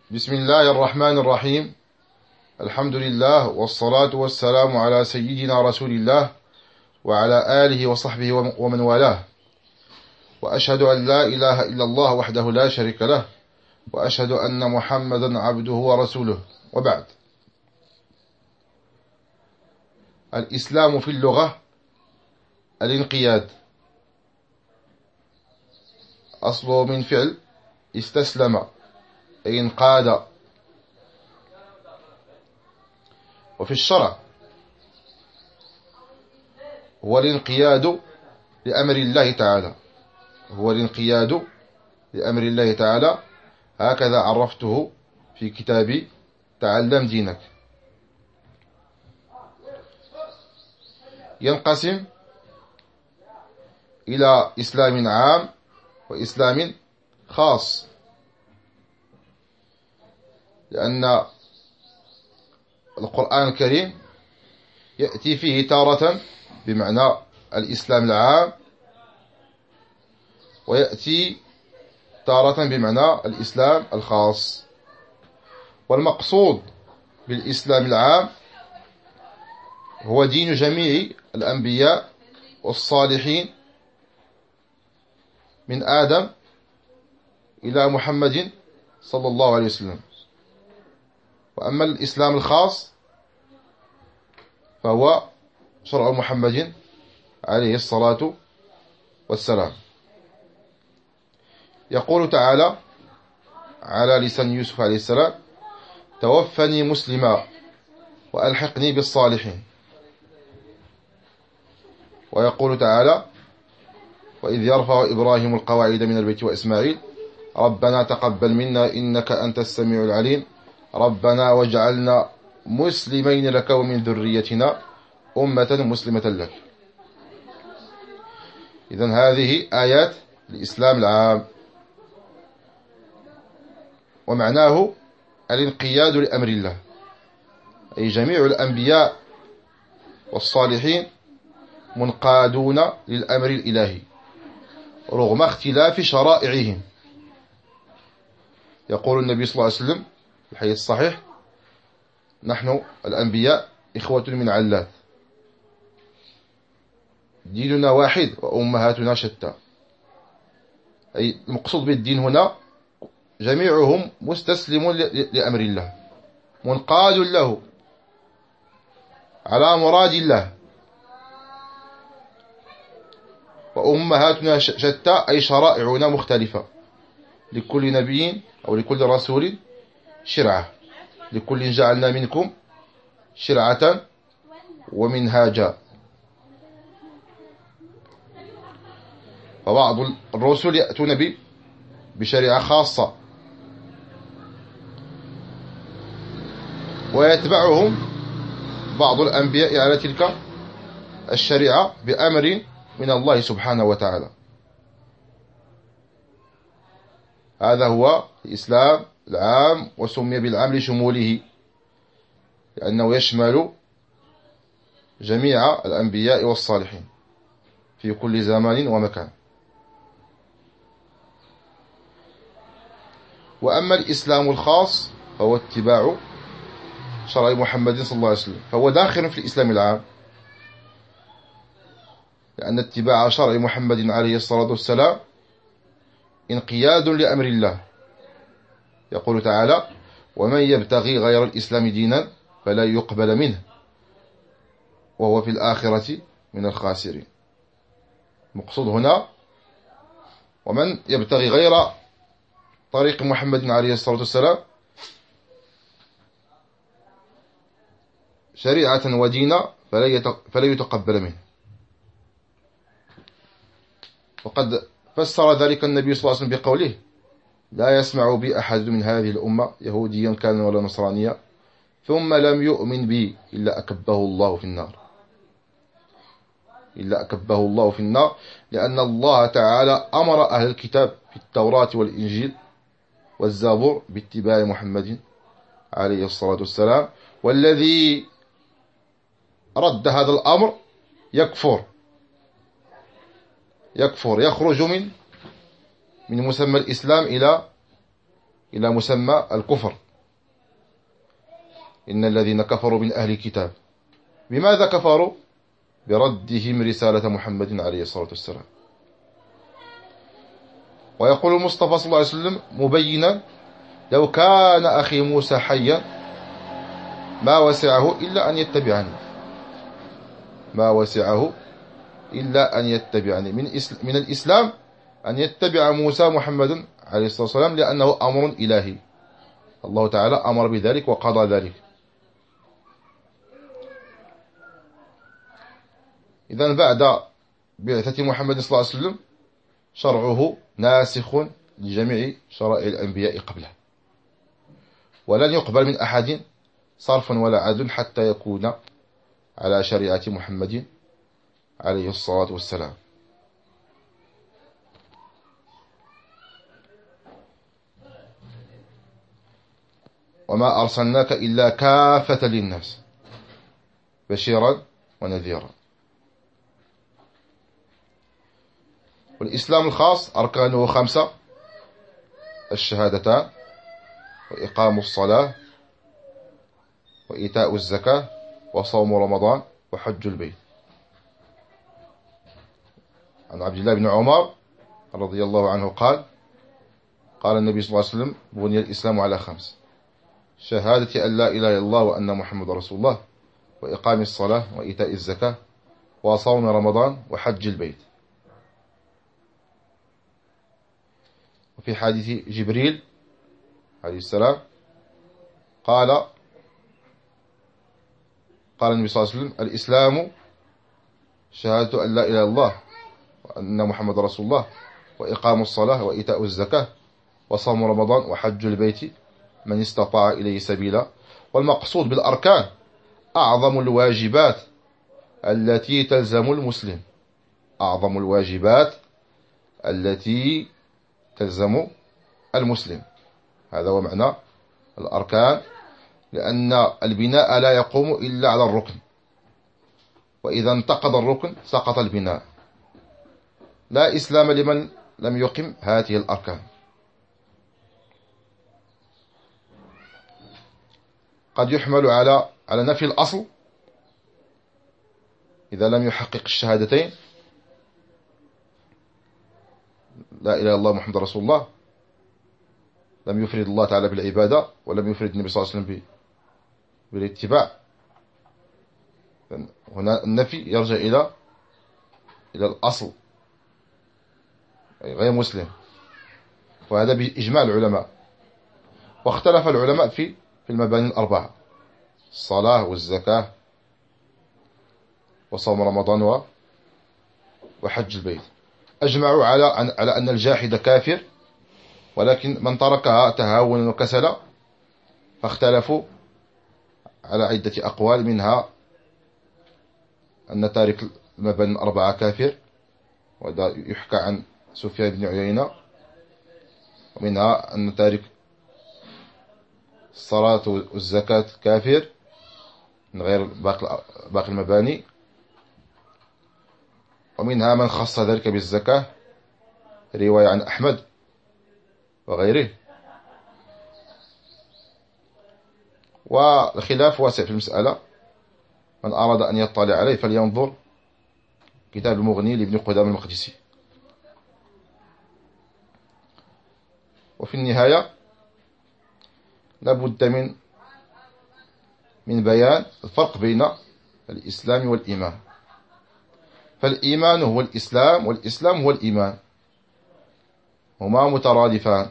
بسم الله الرحمن الرحيم. الحمد لله والصلاة والسلام على سيدنا رسول الله وعلى آله وصحبه ومن والاه، وأشهد أن لا إله إلا الله وحده لا شريك له، وأشهد أن محمدا عبده ورسوله، وبعد. الإسلام في اللغة الانقياد، أصله من فعل استسلم أي انقاد. وفي الشرع هو الانقياد لأمر الله تعالى، هو الانقياد لأمر الله تعالى. هكذا عرفته في كتابي تعلم دينك. ينقسم إلى إسلام عام وإسلام خاص، لأن القرآن الكريم يأتي فيه تارة بمعنى الإسلام العام، ويأتي تارة بمعنى الإسلام الخاص. والمقصود بالإسلام العام هو دين جميع الأنبياء والصالحين من آدم إلى محمد صلى الله عليه وسلم. وأما الإسلام الخاص فهو شرع محمد عليه الصلاة والسلام. يقول تعالى على لسان يوسف عليه السلام: توفني مسلما وألحقني بالصالحين. ويقول تعالى: وإذ يرفع إبراهيم القواعد من البيت وإسماعيل ربنا تقبل منا إنك أنت السميع العليم ربنا واجعلنا مسلمين لك ومن ذريتنا أمة مسلمة لك. إذن هذه آيات الإسلام العام، ومعناه الانقياد لأمر الله، أي جميع الأنبياء والصالحين منقادون للأمر الإلهي رغم اختلاف شرائعهم. يقول النبي صلى الله عليه وسلم في الحديث الصحيح: نحن الأنبياء إخوة من علات، ديننا واحد وأمهاتنا شتى. أي المقصود بالدين هنا جميعهم مستسلم لأمر الله، منقاد له على مراد الله. وأمهاتنا شتى أي شرائعنا مختلفة، لكل نبي أو لكل رسول شرعة، لكل جعلنا منكم شرعة ومنهاجا. فبعض الرسل يأتون بشريعة خاصة ويتبعهم بعض الأنبياء على تلك الشريعة بأمر من الله سبحانه وتعالى. هذا هو الإسلام العام، وسمي بالعام لشموله، لأنه يشمل جميع الأنبياء والصالحين في كل زمان ومكان. وأما الإسلام الخاص فهو اتباع شرع محمد صلى الله عليه وسلم، فهو داخل في الإسلام العام، لأن اتباع شرع محمد عليه الصلاة والسلام انقياد لأمر الله. يقول تعالى: ومن يبتغي غير الإسلام دينا فلا يقبل منه وهو في الآخرة من الخاسرين. المقصود هنا ومن يبتغي غير طريق محمد عليه الصلاة والسلام شريعة ودينا فلا يتقبل منه. وقد فسر ذلك النبي صلى الله عليه وسلم بقوله: لا يسمع بي أحد من هذه الأمة يهوديا كان ولا نصرانيا ثم لم يؤمن بي إلا أكبه الله في النار، إلا أكبه الله في النار. لأن الله تعالى أمر أهل الكتاب في التوراة والإنجيل والزبور باتباع محمد عليه الصلاة والسلام، والذي رد هذا الأمر يكفر يخرج من مسمى الإسلام إلى مسمى الكفر. إن الذين كفروا من أهل الكتاب، بماذا كفروا؟ بردهم رسالة محمد عليه الصلاة والسلام. ويقول المصطفى صلى الله عليه وسلم مبينا: لو كان أخي موسى حيا ما وسعه إلا أن يتبعني، ما وسعه إلا أن يتبعني. من الإسلام أن يتبع موسى محمد عليه الصلاة والسلام، لأنه أمر إلهي، الله تعالى أمر بذلك وقضى ذلك. إذن بعد بعثة محمد صلى الله عليه وسلم شرعه ناسخ لجميع شرائع الأنبياء قبله، ولن يقبل من أحد صرف ولا عدل حتى يكون على شريعة محمد عليه الصلاة والسلام. وما أرسلناك إلا كافة للناس بشيرا ونذيرا. والإسلام الخاص أركانه 5: الشهادتان، وإقام الصلاة، وإيتاء الزكاة، وصوم رمضان، وحج البيت. عن عبد الله بن عمر رضي الله عنه قال: قال النبي صلى الله عليه وسلم: بني الإسلام على 5: شهادة أن لا إله إلا الله وأن محمد رسول الله، وإقام الصلاة، وإيتاء الزكاة، وصوم رمضان، وحج البيت. وفي حديث جبريل عليه السلام قال النبي صلى الله عليه وسلم: الإسلام شهادة أن لا إله إلا الله وأن محمد رسول الله، وإقام الصلاة، وإيتاء الزكاة، وصوم رمضان، وحج البيت من استطاع إليه سبيلا. والمقصود بالأركان أعظم الواجبات التي تلزم المسلم، أعظم الواجبات التي تلزم المسلم. هذا هو معنى الأركان، لأن البناء لا يقوم إلا على الركن، وإذا انتقض الركن سقط البناء. لا إسلام لمن لم يقم هذه الأركان. قد يحمل على نفي الأصل إذا لم يحقق الشهادتين: لا إله إلا الله محمد رسول الله، لم يفرد الله تعالى بالعبادة، ولم يفرد النبي صلى الله عليه وسلم بالاتباع. هنا النفي يرجع إلى الأصل، غير مسلم، وهذا بإجماع العلماء. واختلف العلماء في المباني 4: الصلاة، والزكاة، وصوم رمضان، وحج البيت. أجمعوا على أن الجاحد كافر، ولكن من تركها تهاونا وكسلا فاختلفوا على عدة أقوال، منها أن تارك المباني 4 كافر، وهذا يحكى عن سفيان بن عيينة. ومنها أن تارك الصلاة والزكاة كافر من غير باقي المباني. ومنها من خص ذلك بالزكاة، رواية عن أحمد وغيره. والخلاف واسع في المسألة، من أراد أن يطلع عليه فلينظر كتاب المغني لابن قدامة المقدسي. وفي النهاية لابد من بيان الفرق بين الإسلام والإيمان. فالإيمان هو الإسلام، والإسلام هو الإيمان، هما مترادفان.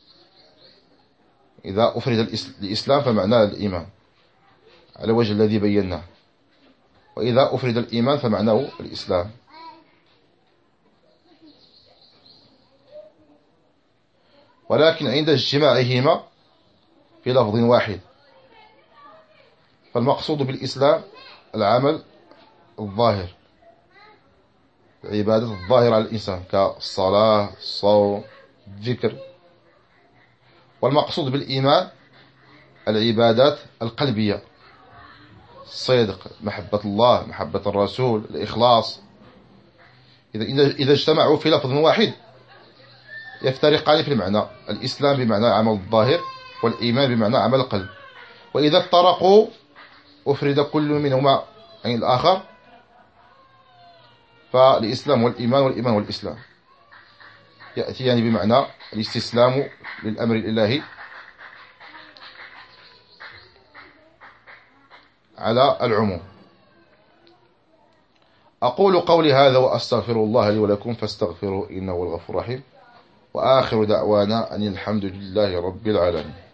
إذا أفرد الإسلام فمعناه الإيمان على وجه الذي بيناه، وإذا أفرد الإيمان فمعناه الإسلام. ولكن عند اجتماعهما في لفظ واحد، فالمقصود بالإسلام العمل الظاهر، العبادة الظاهرة على الإنسان كالصلاة، الصوم، الذكر. والمقصود بالإيمان العبادات القلبية: الصدق، محبة الله، محبة الرسول، الإخلاص. إذا اجتمعوا في لفظ واحد يفترقان في المعنى. الإسلام بمعنى عمل الظاهر، والإيمان بمعنى عمل القلب. وإذا افترقوا أفرد كل منهما عن الآخر، فالإسلام والإيمان والإيمان والإسلام يأتيان بمعنى الاستسلام للأمر الإلهي على العموم. أقول قولي هذا وأستغفر الله لي ولكم فاستغفروا إنه هو الغفور الرحيم، وآخر دعوانا أن الحمد لله رب العالمين.